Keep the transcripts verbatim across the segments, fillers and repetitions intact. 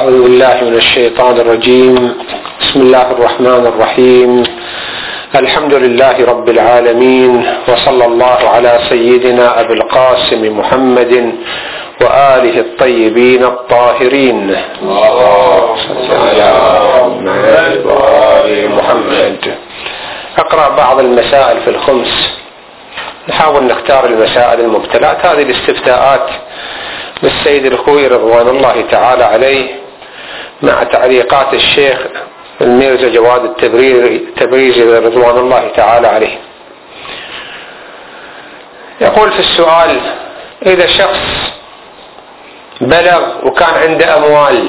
أعوذ بالله من الشيطان الرجيم. بسم الله الرحمن الرحيم. الحمد لله رب العالمين، وصلى الله على سيدنا أبي القاسم محمد وآله الطيبين الطاهرين. اللهم صل على محمد. أقرأ بعض المسائل في الخمس. نحاول نختار المسائل المبتلات. هذه الاستفتاءات للسيد الخوئي رضوان الله تعالى عليه مع تعليقات الشيخ الميرزا جواد التبريزي رضوان الله تعالى عليه. يقول في السؤال: إذا شخص بلغ وكان عنده أموال،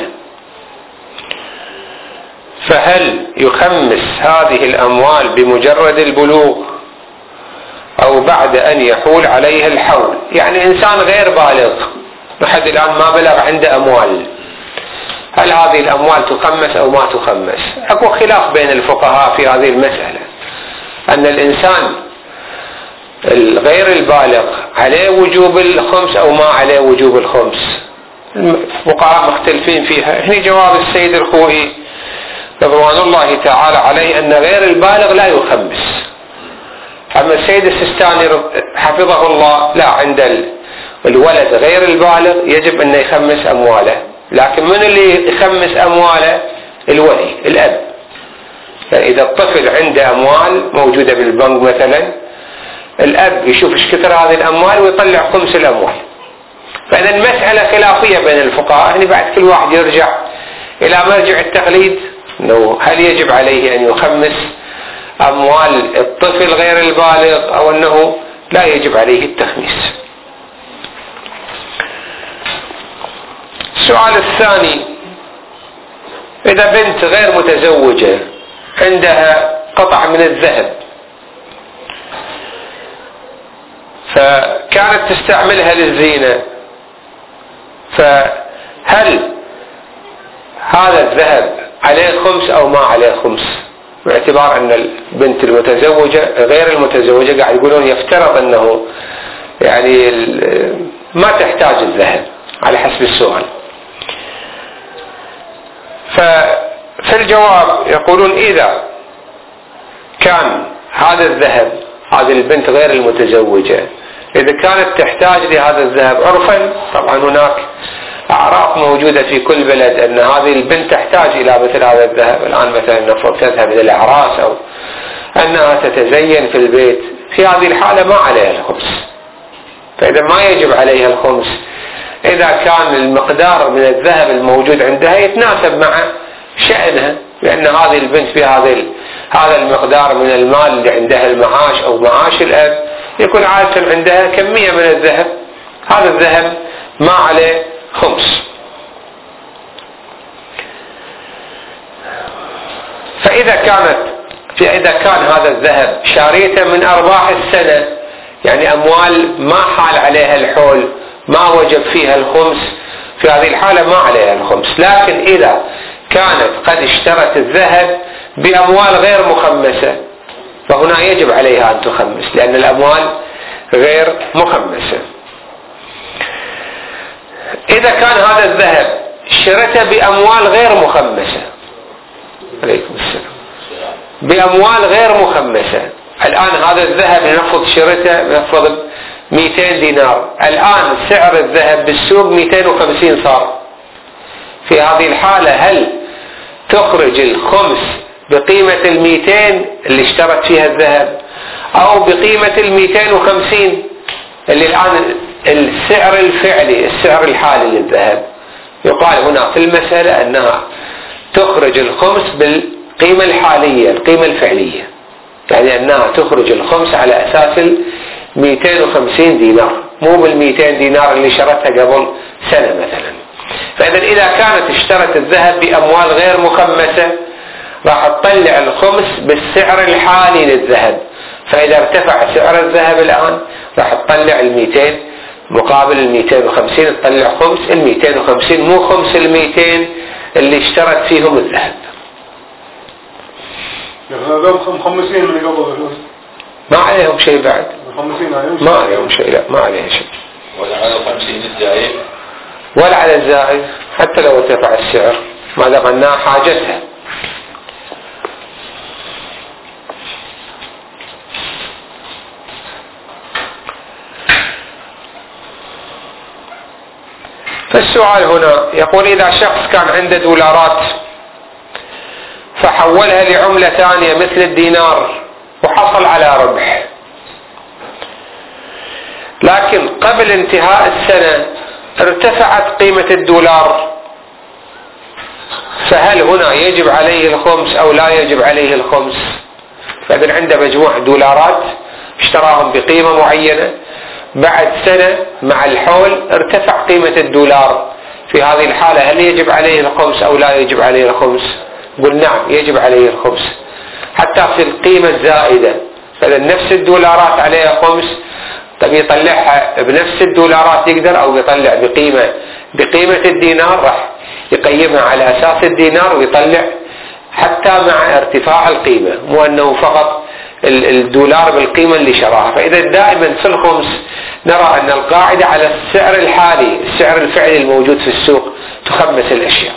فهل يخمس هذه الأموال بمجرد البلوغ أو بعد أن يحول عليه الحول؟ يعني إنسان غير بالغ لحد الآن ما بلغ عنده أموال، هل هذه الأموال تخمس أو ما تخمس؟ أكو خلاف بين الفقهاء في هذه المسألة، أن الإنسان الغير البالغ عليه وجوب الخمس أو ما عليه وجوب الخمس. الفقهاء مختلفين فيها. هنا جواب السيد الخوئي رضوان الله تعالى عليه أن غير البالغ لا يخمس. أما السيد السيستاني حفظه الله لا، عند الولد غير البالغ يجب أن يخمس أمواله، لكن من اللي يخمس أمواله؟ الولي، الأب. يعني إذا الطفل عنده أموال موجودة بالبنك مثلا، الأب يشوف ايش كثر هذه الأموال ويطلع خمس الأموال. فإذا المسألة خلافية بين الفقهاء. يعني بعد كل واحد يرجع إلى مرجع التقليد، إنه هل يجب عليه أن يخمس أموال الطفل غير البالغ أو أنه لا يجب عليه التخميس. السؤال الثاني: إذا بنت غير متزوجة عندها قطع من الذهب فكانت تستعملها للزينة، فهل هذا الذهب عليه خمس أو ما عليه خمس؟ باعتبار أن البنت المتزوجة غير المتزوجة قاعد يقولون يفترض أنه يعني ما تحتاج الذهب على حسب السؤال. ففي الجواب يقولون: إذا كان هذا الذهب، هذه البنت غير المتزوجة إذا كانت تحتاج لهذا الذهب عرفا، طبعا هناك أعراف موجودة في كل بلد أن هذه البنت تحتاج إلى مثل هذا الذهب. الآن مثلا نفرض تذهب إلى الأعراس أو أنها تتزين في البيت، في هذه الحالة ما عليها الخمس. فإذا ما يجب عليها الخمس إذا كان المقدار من الذهب الموجود عندها يتناسب مع شأنها، لأن هذه البنت في هذا هذا المقدار من المال اللي عندها المعاش أو معاش الأب يكون عادة عندها كمية من الذهب، هذا الذهب ما عليه خمس. فإذا كانت فإذا كان هذا الذهب شاريته من أرباح السنة، يعني أموال ما حال عليها الحول ما وجب فيها الخمس، في هذه الحالة ما عليها الخمس. لكن إذا كانت قد اشترت الذهب بأموال غير مخمسة فهنا يجب عليها أن تخمس، لأن الأموال غير مخمسة. إذا كان هذا الذهب شرته بأموال غير مخمسة، عليكم السلام، بأموال غير مخمسة، الآن هذا الذهب نفرض شرته نفرض مئتين دينار، الآن سعر الذهب بالسوق مئتين وخمسين صار. في هذه الحالة هل تخرج الخمس بقيمة المئتين اللي اشترت فيها الذهب أو بقيمة المئتين وخمسين اللي الآن السعر الفعلي السعر الحالي للذهب؟ يقال هنا في المسألة أنها تخرج الخمس بالقيمة الحالية القيمة الفعلية، يعني أنها تخرج الخمس على أساس مئتين وخمسين دينار، مو بالمئتين دينار اللي شرتها قبل سنة مثلا. فإذا إذا كانت اشترت الذهب بأموال غير مخمسة راح تطلع الخمس بالسعر الحالي للذهب، فإذا ارتفع سعر الذهب الآن راح تطلع المئتين مقابل المئتين وخمسين، تطلع خمس المئتين وخمسين مو خمس المئتين اللي اشترت فيهم الذهب. مخمسين من قبل ما عليهم شيء بعد، مخمسين ما عليهم شيء، لا ما عليهم شيء. ولا على خمسين الجاية ولا على الزائد حتى لو ارتفع السعر ما دام أنها حاجتها. فالسؤال هنا يقول إذا شخص كان عنده دولارات فحولها لعملة ثانية مثل الدينار وحصل على ربح، لكن قبل انتهاء السنة ارتفعت قيمة الدولار، فهل هنا يجب عليه الخمس أو لا يجب عليه الخمس؟ فإذا عنده مجموعة دولارات اشتراهم بقيمة معينة، بعد سنة مع الحول ارتفع قيمة الدولار، في هذه الحالة هل يجب عليه الخمس أو لا يجب عليه الخمس؟ قل نعم يجب عليه الخمس حتى في القيمة الزائدة. فإذا نفس الدولارات عليها خمس، طب يطلعها بنفس الدولارات يقدر، أو يطلع بقيمة بقيمة الدينار راح يقيمها على أساس الدينار ويطلع حتى مع ارتفاع القيمة، مو أنه فقط الدولار بالقيمة اللي شراها. فإذا دائما في الخمس نرى أن القاعدة على السعر الحالي، السعر الفعلي الموجود في السوق، تخمس الأشياء.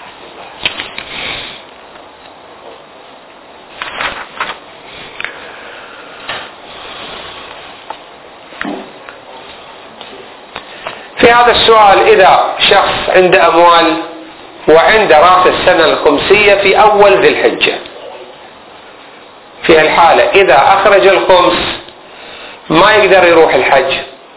في هذا السؤال إذا شخص عنده أموال وعند رأس السنة الخمسية في أول ذي الحجة، في الحالة إذا أخرج الخمس ما يقدر يروح الحج،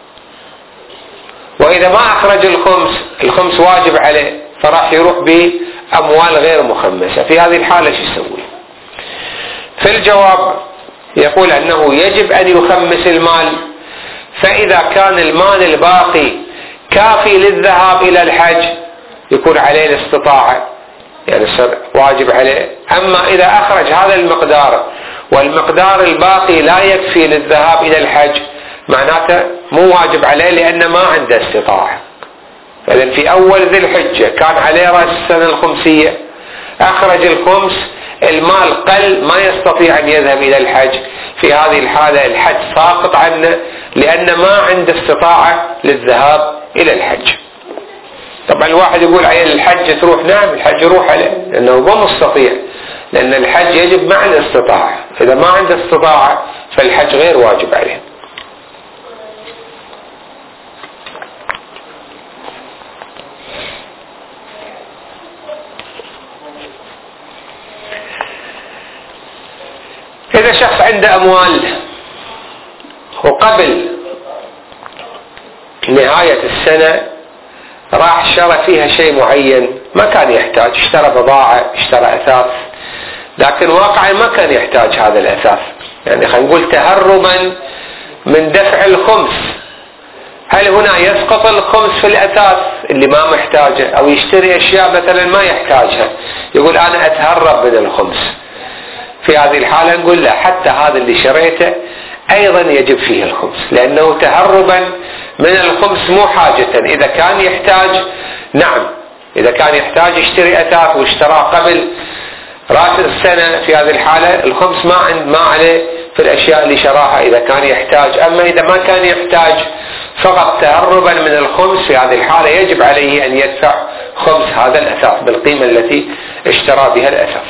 وإذا ما أخرج الخمس الخمس واجب عليه فراح يروح بأموال غير مخمسة، في هذه الحالة شو يسوي؟ في الجواب يقول أنه يجب أن يخمس المال، فإذا كان المال الباقي كافي للذهاب إلى الحج يكون عليه الاستطاعة، يعني واجب عليه. أما إذا أخرج هذا المقدار والمقدار الباقي لا يكفي للذهاب إلى الحج معناته مو واجب عليه لأنه ما عنده استطاعة. فإذن في أول ذي الحجة كان عليه رأس السنة الخمسية، أخرج الخمس، المال قل ما يستطيع أن يذهب إلى الحج، في هذه الحالة الحج ساقط عنه لأن ما عنده استطاعة للذهاب إلى الحج. طبعا الواحد يقول عيال الحج تروح، نعم الحج يروح عليه لأنه مو مستطيع، لأن الحج يجب مع الاستطاعة، إذا ما عنده استطاعة فالحج غير واجب عليه. إذا شخص عنده أموال وقبل نهاية السنة راح شرى فيها شيء معين ما كان يحتاج، اشترى بضاعة، اشترى أثاث، لكن واقعا ما كان يحتاج هذا الأثاث، يعني خلينا نقول تهربا من دفع الخمس، هل هنا يسقط الخمس في الأثاث اللي ما محتاجه، أو يشتري أشياء مثلا ما يحتاجها يقول أنا أتهرب من الخمس؟ في هذه الحالة نقول لا، حتى هذا اللي شريته أيضا يجب فيه الخمس، لأنه تهربا من الخمس مو حاجة. إذا كان يحتاج نعم، إذا كان يحتاج يشتري أثاث واشتراه قبل رأس السنة، في هذه الحالة الخمس ما عند ما عليه في الأشياء اللي شراها إذا كان يحتاج. أما إذا ما كان يحتاج فقط تهربا من الخمس، في هذه الحالة يجب عليه أن يدفع خمس هذا الأثاث بالقيمة التي اشترى بها الأثاث.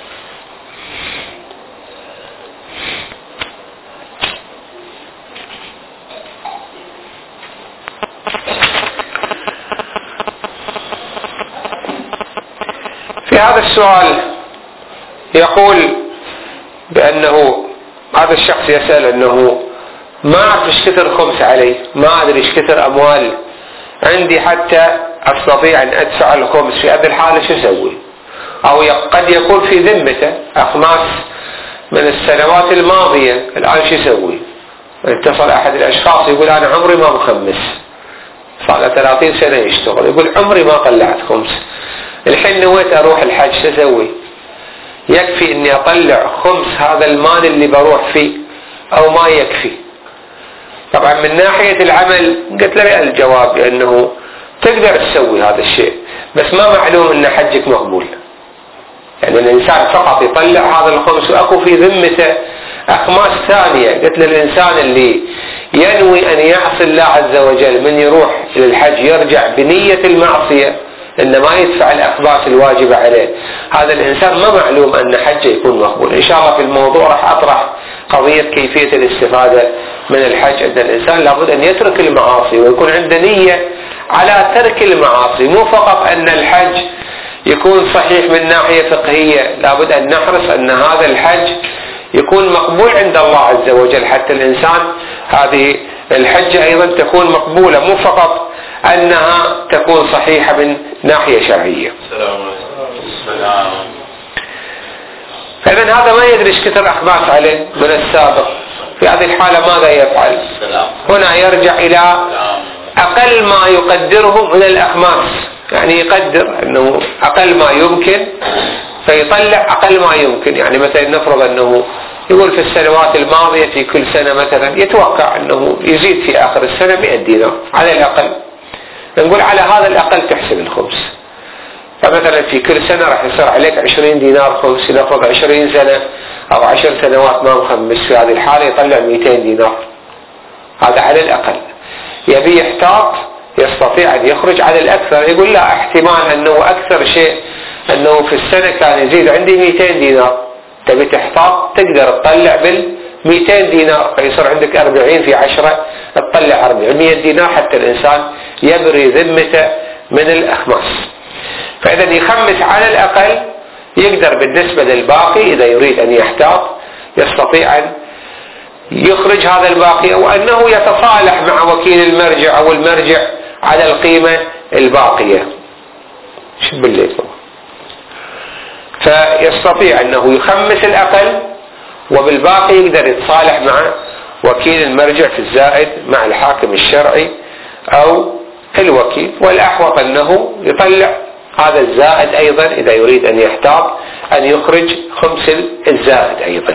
في هذا السؤال يقول بأنه هذا الشخص يسأل أنه ما أعرف إيش كثر خمس علي، ما أدري إيش كثر أموال عندي حتى أستطيع أن أدفع الخمس، في هذه الحالة شو أسوي؟ أو قد يكون في ذمته أخماس من السنوات الماضية، الآن شو أسوي؟ اتصل أحد الأشخاص يقول أنا عمري ما مخمس، صار له ثلاثين سنة يشتغل، يقول عمري ما طلعت خمس، الحين نويت أروح الحج شو أسوي؟ يكفي إني أطلع خمس هذا المال اللي بروح فيه أو ما يكفي؟ طبعا من ناحية العمل قلت له الجواب بأنه تقدر تسوي هذا الشيء، بس ما معلوم أن حجك مقبول، يعني الإنسان فقط يطلع هذا الخمس وأكو في ذمته أخماس ثانية. قلت للإنسان اللي ينوي أن يعصي الله عز وجل من يروح للحج يرجع بنية المعصية إن ما يدفع الأقباس الواجبة عليه، هذا الإنسان ما معلوم أن حجه يكون مقبول. إن شاء الله في الموضوع راح أطرح قضية كيفية الاستفادة من الحج، أن الإنسان لابد أن يترك المعاصي ويكون عنده نية على ترك المعاصي، مو فقط أن الحج يكون صحيح من ناحية فقهية، لابد أن نحرص أن هذا الحج يكون مقبول عند الله عز وجل، حتى الإنسان هذه الحجة أيضا تكون مقبولة، مو فقط أنها تكون صحيحة من ناحية شرعية. فإذن هذا ما يدري ايش كثر أخماس عليه من السابق، في هذه الحالة ماذا يفعل؟ هنا يرجع إلى أقل ما يقدره من الأخماس، يعني يقدر أنه أقل ما يمكن فيطلع أقل ما يمكن. يعني مثلا نفرض أنه يقول في السنوات الماضية في كل سنة مثلا يتوقع أنه يزيد في آخر السنة مئة دينار على الأقل، نقول على هذا الأقل تحسب الخمس. فمثلا في كل سنة راح يصير عليك عشرين دينار خمس، نفرض عشرين سنة أو عشر سنوات ما مخمس، في هذه الحالة يطلع مئتين دينار، هذا على الأقل. يبي يحتاط يستطيع أن يخرج على الأكثر، يقول لا احتمال أنه أكثر شيء أنه في السنة كان يزيد عندي مئتين دينار، تبي تحتاط تقدر تطلع بالمئتين دينار، فيصير عندك أربعين في عشرة تطلع أربعمائة دينار حتى الإنسان يبري ذمته من الأخماس. فإذا يخمس على الأقل، يقدر بالنسبة للباقي إذا يريد أن يحتاط يستطيع أن يخرج هذا الباقي، أو أنه يتصالح مع وكيل المرجع أو المرجع على القيمة الباقية. شو بالليل فيستطيع أنه يخمس الأقل، وبالباقي يقدر يتصالح مع وكيل المرجع في الزائد مع الحاكم الشرعي أو الوكيل، والأحوط أنه يطلع هذا الزائد أيضا إذا يريد أن يحتاط أن يخرج خمس الزائد أيضا.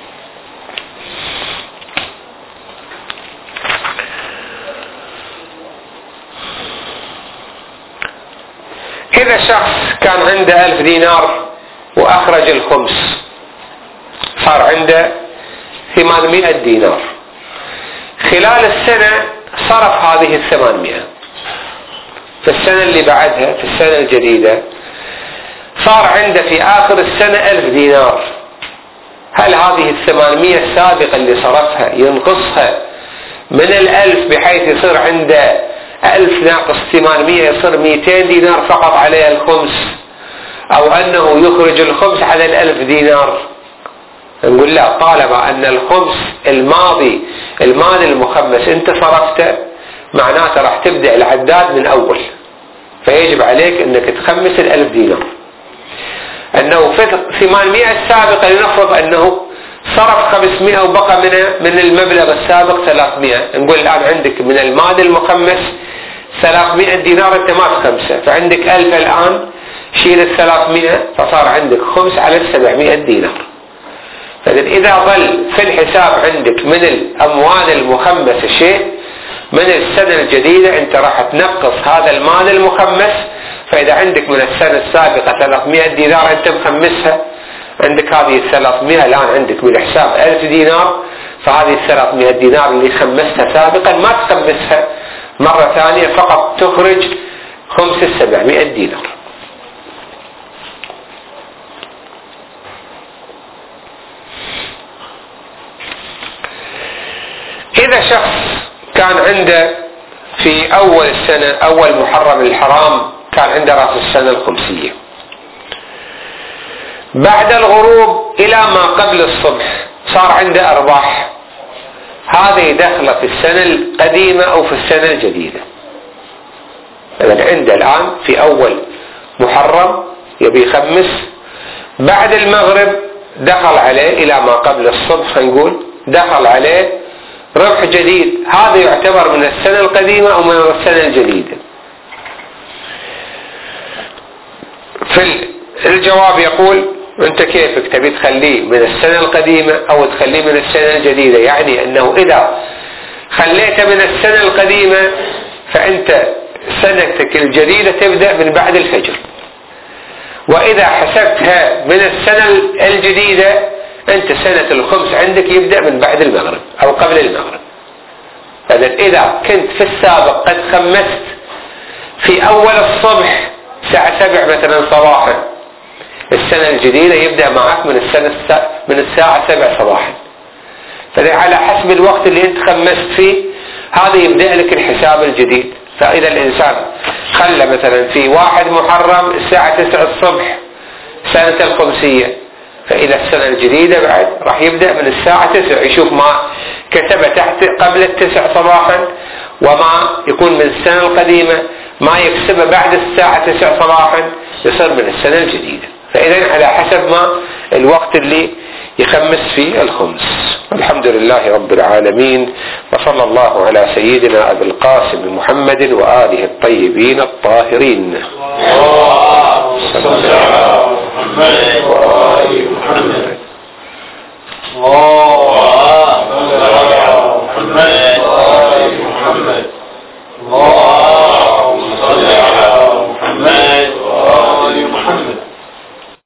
إذا شخص كان عنده ألف دينار وأخرج الخمس صار عنده ثمانمائة دينار، خلال السنة صرف هذه الثمانمائة، في السنة اللي بعدها في السنة الجديدة صار عنده في آخر السنة ألف دينار، هل هذه الثمانمائة السابقة اللي صرفها ينقصها من الألف بحيث يصير عنده ألف ناقص ثمانمائة يصير مئتين دينار فقط عليها الخمس، أو أنه يخرج الخمس على الألف دينار؟ نقول لا، طالما أن الخمس الماضي المال المخمس أنت صرفته معناته راح تبدأ العداد من أول، فيجب عليك أنك تخمس الألف دينار. أنه في ثمانمائة السابقة لنفرض أنه صرف خمسمائة وبقى من من المبلغ السابق ثلاثمائة، نقول الآن عندك من المال المخمس ثلاثمائة دينار أنت ما تخمسه، فعندك ألف الآن شيل الثلاثمائة فصار عندك خمس على السبعمائة دينار. فإذا إذا ظل في الحساب عندك من الأموال المخمسة شيء من السنة الجديدة أنت راح تنقص هذا المال المخمس، فإذا عندك من السنة السابقة ثلاثمائة دينار أنت مخمسها، عندك هذه الثلاثمائة الآن عندك بالحساب ألف دينار، فهذه الثلاثمائة دينار اللي خمستها سابقا ما تخمسها مرة ثانية، فقط تخرج خمس السبعمائة دينار. إذا شخص كان عنده في أول السنة أول محرم الحرام كان عنده رأس السنة الخمسية، بعد الغروب إلى ما قبل الصبح صار عنده أرباح، هذه دخلت في السنة القديمة أو في السنة الجديدة. إذن عنده الآن في أول محرم يبي يخمس، بعد المغرب دخل عليه إلى ما قبل الصبح نقول دخل عليه ربح جديد، هذا يعتبر من السنة القديمة أو من السنة الجديدة. في الجواب يقول أنت كيفك تبي تخليه من السنة القديمة أو تخليه من السنة الجديدة؟ يعني أنه إذا خليته من السنة القديمة فأنت سنتك الجديدة تبدأ من بعد الفجر، وإذا حسبتها من السنة الجديدة أنت سنة الخمس عندك يبدأ من بعد المغرب أو قبل المغرب. إذا كنت في السابق قد خمست في أول الصبح الساعة سبع مثلا صباحا، السنة الجديدة يبدأ معك من السنة من الساعة سبع صباحا، فعلى حسب الوقت اللي انت خمست فيه هذا يبدأ لك الحساب الجديد. فإذا الإنسان خلى مثلا في واحد محرم الساعة تسع الصبح سنة الخمسية، فإذا السنة الجديدة بعد راح يبدأ من الساعة تسع، يشوف ما كتب تحت قبل التسع صباحا وما يكون من السنة القديمة ما يكسبه بعد الساعة تسع صباحا يصير من السنة الجديدة. فإذا على حسب ما الوقت اللي يخمس فيه الخمس. الحمد لله رب العالمين، وصلى الله على سيدنا أبي القاسم محمد وآله الطيبين الطاهرين. صلى الله عليه وسلم.